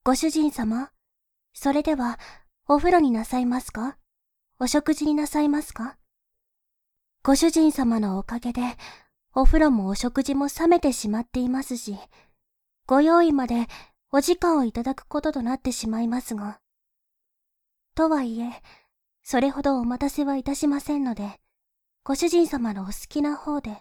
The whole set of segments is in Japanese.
ご主人様、それでは、お風呂になさいますか？お食事になさいますか？ご主人様のおかげで、お風呂もお食事も冷めてしまっていますし、ご用意までお時間をいただくこととなってしまいますが。とはいえ、それほどお待たせはいたしませんので、ご主人様のお好きな方で。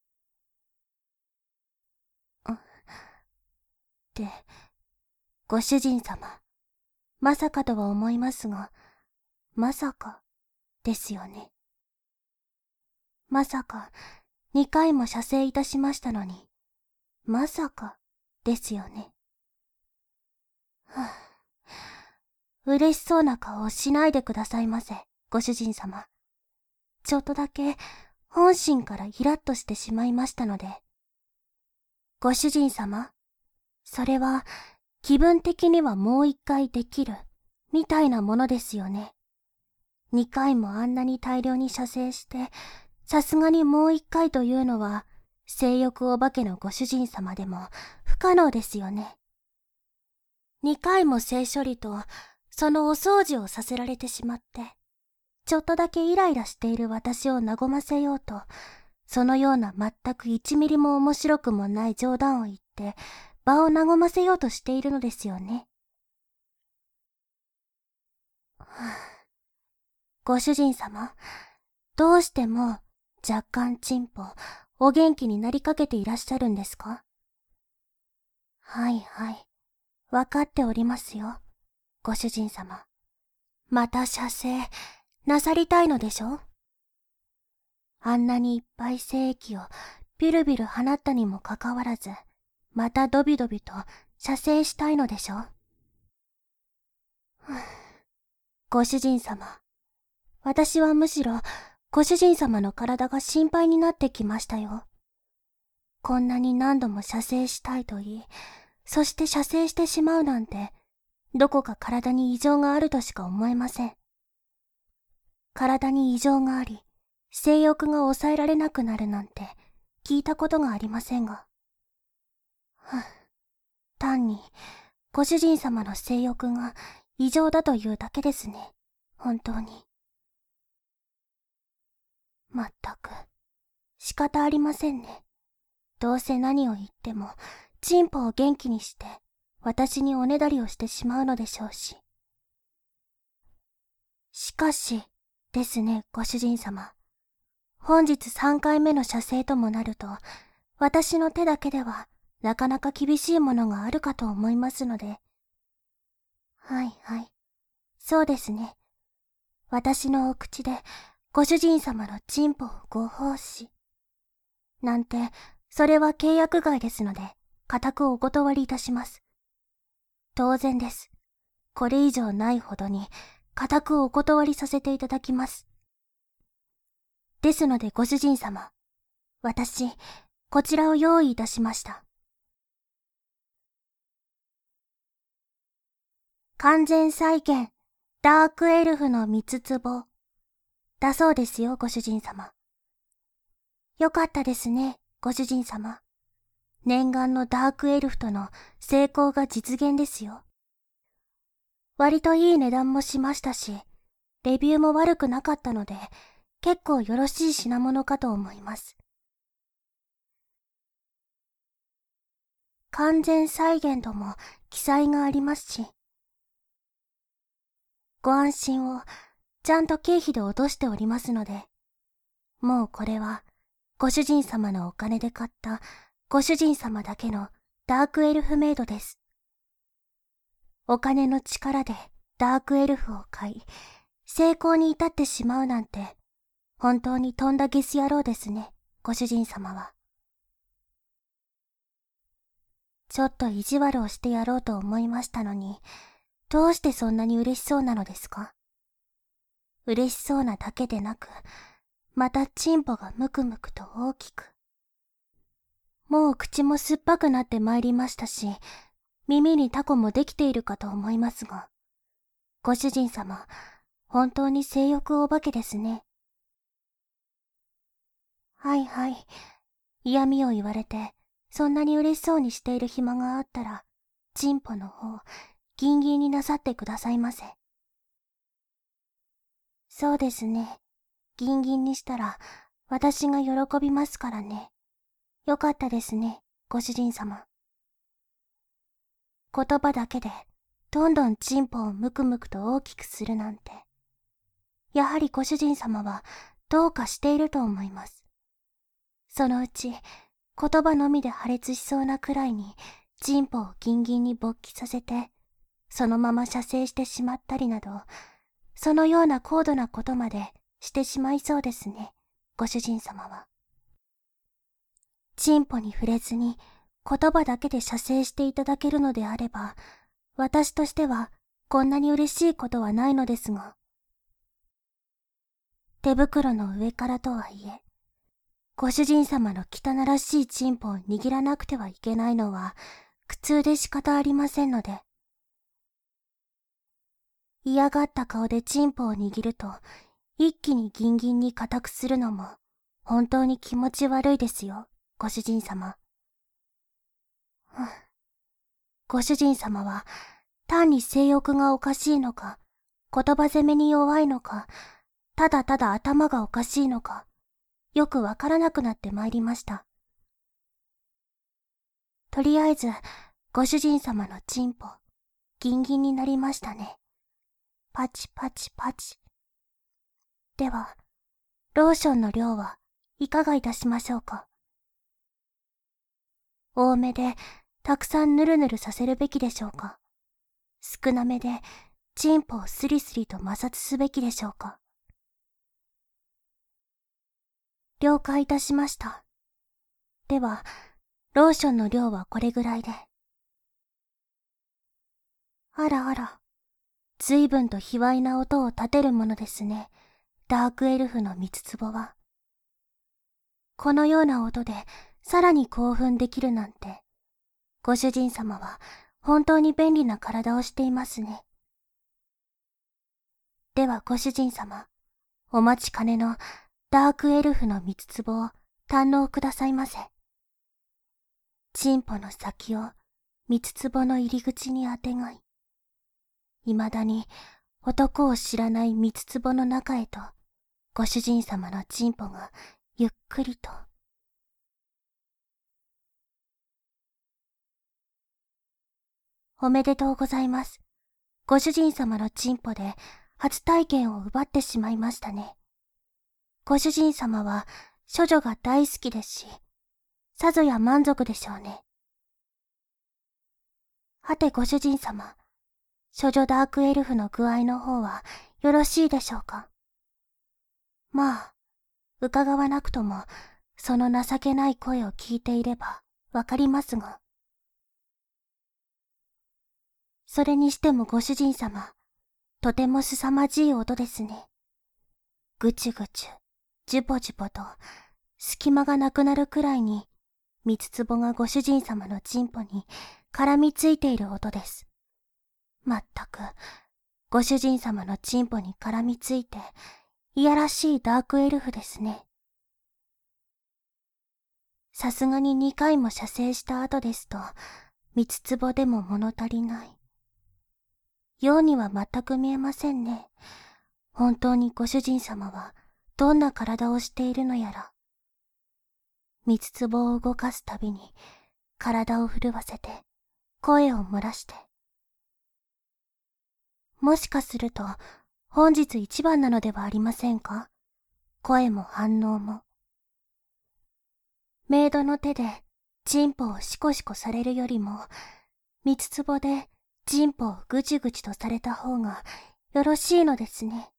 で、ご主人様、まさかとは思いますが、まさか、ですよね。まさか、2回も射精いたしましたのに、まさか、ですよね。嬉しそうな顔をしないでくださいませ、ご主人様。ちょっとだけ、本心からイラッとしてしまいましたので。ご主人様、それは、気分的にはもう1回できる、みたいなものですよね。2回もあんなに大量に射精して、さすがにもう1回というのは、性欲お化けのご主人様でも不可能ですよね。2回も性処理と、そのお掃除をさせられてしまって、ちょっとだけイライラしている私を和ませようと、そのような全く1ミリも面白くもない冗談を言って、場を和ませようとしているのですよね。ご主人様、どうしても若干チンポ、お元気になりかけていらっしゃるんですか？はいはい、わかっておりますよ、ご主人様。また射精、なさりたいのでしょ？あんなにいっぱい精液をビルビル放ったにもかかわらず、またドビドビと射精したいのでしょ？ご主人様、私はむしろご主人様の体が心配になってきましたよ。こんなに何度も射精したいと言い、そして射精してしまうなんて、どこか体に異常があるとしか思えません。体に異常があり、性欲が抑えられなくなるなんて聞いたことがありませんが。単に、ご主人様の性欲が異常だというだけですね。本当に。まったく、仕方ありませんね。どうせ何を言っても、チンポを元気にして、私におねだりをしてしまうのでしょうし。しかし、ですね、ご主人様。本日3回目の射精ともなると、私の手だけでは、なかなか厳しいものがあるかと思いますので。はいはい。そうですね。私のお口で、ご主人様のチンポをご奉仕。なんて、それは契約外ですので、固くお断りいたします。当然です。これ以上ないほどに、固くお断りさせていただきます。ですのでご主人様、私、こちらを用意いたしました。完全再現、ダークエルフの三つ壺。だそうですよ、ご主人様。よかったですね、ご主人様。念願のダークエルフとの成功が実現ですよ。割といい値段もしましたし、レビューも悪くなかったので、結構よろしい品物かと思います。完全再現とも記載がありますし、ご安心をちゃんと経費で落としておりますので、もうこれはご主人様のお金で買ったご主人様だけのダークエルフメイドです。お金の力でダークエルフを買い、成功に至ってしまうなんて、本当にとんだゲス野郎ですね、ご主人様は。ちょっと意地悪をしてやろうと思いましたのに、どうしてそんなに嬉しそうなのですか？嬉しそうなだけでなく、またチンポがムクムクと大きく。もう口も酸っぱくなってまいりましたし、耳にタコもできているかと思いますが、ご主人様、本当に性欲お化けですね。はいはい。嫌味を言われて、そんなに嬉しそうにしている暇があったら、チンポの方、 ギンギンになさってくださいませ。そうですね。ギンギンにしたら、私が喜びますからね。よかったですね、ご主人様。言葉だけで、どんどんチンポをムクムクと大きくするなんて。やはりご主人様は、どうかしていると思います。そのうち、言葉のみで破裂しそうなくらいに、チンポをギンギンに勃起させて、そのまま射精してしまったりなど、そのような高度なことまでしてしまいそうですね、ご主人様は。チンポに触れずに言葉だけで射精していただけるのであれば、私としてはこんなに嬉しいことはないのですが。手袋の上からとはいえ、ご主人様の汚らしいチンポを握らなくてはいけないのは苦痛で仕方ありませんので。嫌がった顔でチンポを握ると、一気にギンギンに固くするのも、本当に気持ち悪いですよ、ご主人様。ご主人様は、単に性欲がおかしいのか、言葉攻めに弱いのか、ただただ頭がおかしいのか、よくわからなくなってまいりました。とりあえず、ご主人様のチンポ、ギンギンになりましたね。パチパチパチ。では、ローションの量はいかがいたしましょうか。多めで、たくさんぬるぬるさせるべきでしょうか。少なめで、チンポをスリスリと摩擦すべきでしょうか。了解いたしました。では、ローションの量はこれぐらいで。あらあら、随分と卑猥な音を立てるものですね、ダークエルフの三つ壺は。このような音でさらに興奮できるなんて、ご主人様は本当に便利な体をしていますね。ではご主人様、お待ちかねのダークエルフの三つ壺を堪能くださいませ。チンポの先を三つ壺の入り口にあてがい、未だに男を知らない三つ壺の中へと、ご主人様のチンポがゆっくりと。おめでとうございます。ご主人様のチンポで初体験を奪ってしまいましたね。ご主人様は処女が大好きですし、さぞや満足でしょうね。はてご主人様、処女ダークエルフの具合の方はよろしいでしょうか。まあ、伺わなくとも、その情けない声を聞いていればわかりますが。それにしてもご主人様、とても凄まじい音ですね。ぐちゅぐちゅ、ジュポジュポと、隙間がなくなるくらいに、三つ壺がご主人様のチンポに絡みついている音です。まったく、ご主人様のチンポに絡みついて、いやらしいダークエルフですね。さすがに2回も射精した後ですと、三つ壺でも物足りない。ようには全く見えませんね。本当にご主人様はどんな体をしているのやら。三つ壺を動かすたびに体を震わせて声を漏らして。もしかすると本日一番なのではありませんか。声も反応も。メイドの手でチンポをシコシコされるよりも、三つ壺でチンポをぐちぐちとされた方がよろしいのですね。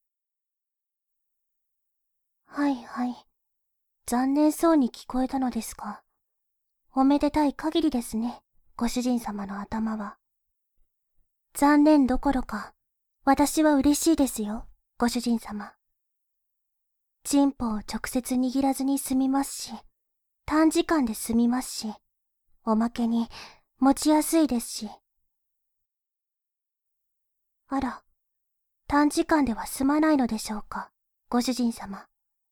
はいはい。残念そうに聞こえたのですが、おめでたい限りですね、ご主人様の頭は。残念どころか、私は嬉しいですよ、ご主人様。チンポを直接握らずに済みますし、短時間で済みますし、おまけに持ちやすいですし。あら、短時間では済まないのでしょうか、ご主人様。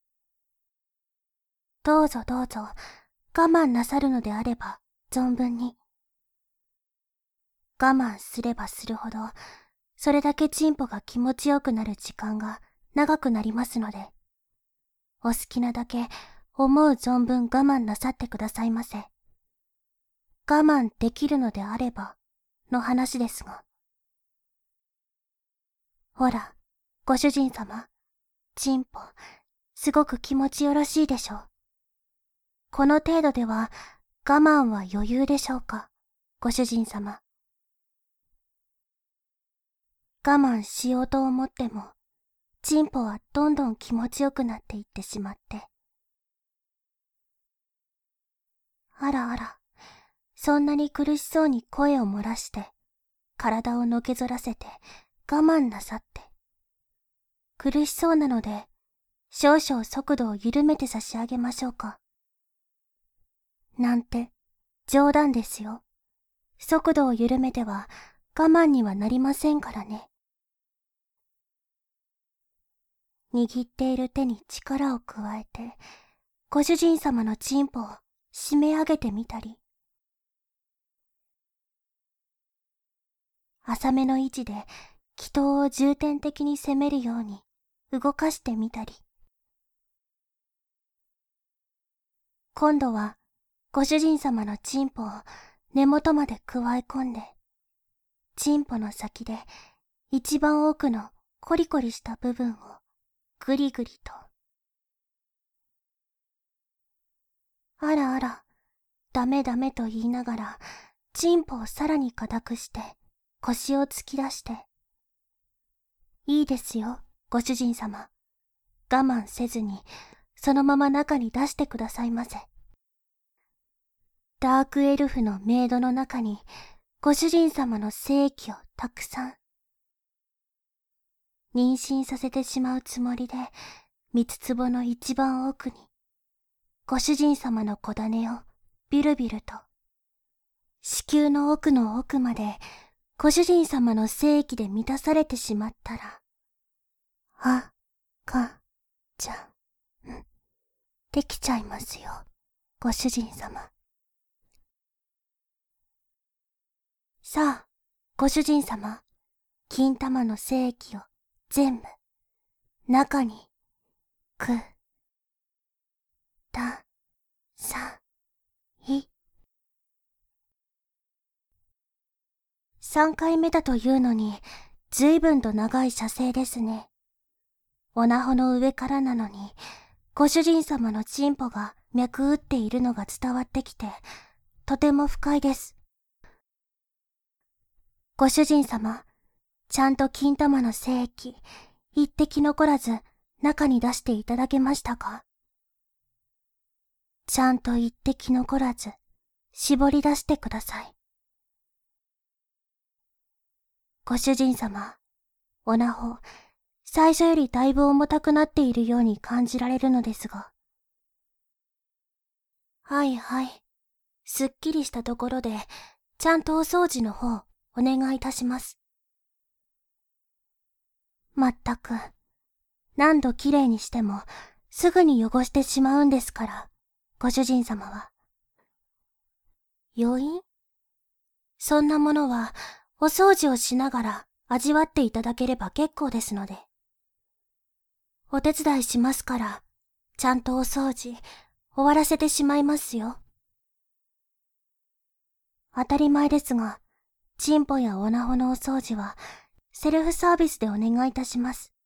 どうぞどうぞ、我慢なさるのであれば、存分に。 我慢すればするほど、それだけチンポが気持ちよくなる時間が長くなりますので、お好きなだけ思う存分我慢なさってくださいませ。我慢できるのであれば、の話ですが。ほら、ご主人様、チンポ、すごく気持ちよろしいでしょう。この程度では我慢は余裕でしょうか、ご主人様。我慢しようと思っても、チンポはどんどん気持ちよくなっていってしまって。あらあら、そんなに苦しそうに声を漏らして、体をのけぞらせて我慢なさって。苦しそうなので、少々速度を緩めて差し上げましょうか。なんて、冗談ですよ。速度を緩めては我慢にはなりませんからね。握っている手に力を加えて、ご主人様のチンポを締め上げてみたり、浅めの位置で気筒を重点的に攻めるように動かしてみたり、今度はご主人様のチンポを根元まで加え込んで、チンポの先で一番奥のコリコリした部分をぐりぐりと。あらあら、ダメダメと言いながら、チンポをさらに固くして、腰を突き出して。いいですよ、ご主人様。我慢せずに、そのまま中に出してくださいませ。ダークエルフのメイドの中に、ご主人様の精液をたくさん。妊娠させてしまうつもりで、三つ壺の一番奥に、ご主人様の小種をビルビルと、子宮の奥の奥まで、ご主人様の精液で満たされてしまったら、ちゃん、できちゃいますよ、ご主人様。さあ、ご主人様、金玉の精液を全部、中に、3回目だというのに、ずいぶんと長い射精ですね。おなほの上からなのに、ご主人様のチンポが脈打っているのが伝わってきて、とても不快です。ご主人様、ちゃんと金玉の精液、一滴残らず中に出していただけましたか？ちゃんと一滴残らず、絞り出してください。ご主人様、おなほ、最初よりだいぶ重たくなっているように感じられるのですが。はいはい。すっきりしたところで、ちゃんとお掃除の方、お願いいたします。まったく、何度きれいにしても、すぐに汚してしまうんですから、ご主人様は。余韻？そんなものは、お掃除をしながら味わっていただければ結構ですので。お手伝いしますから、ちゃんとお掃除、終わらせてしまいますよ。当たり前ですが、チンポやオナホのお掃除は、セルフサービスでお願いいたします。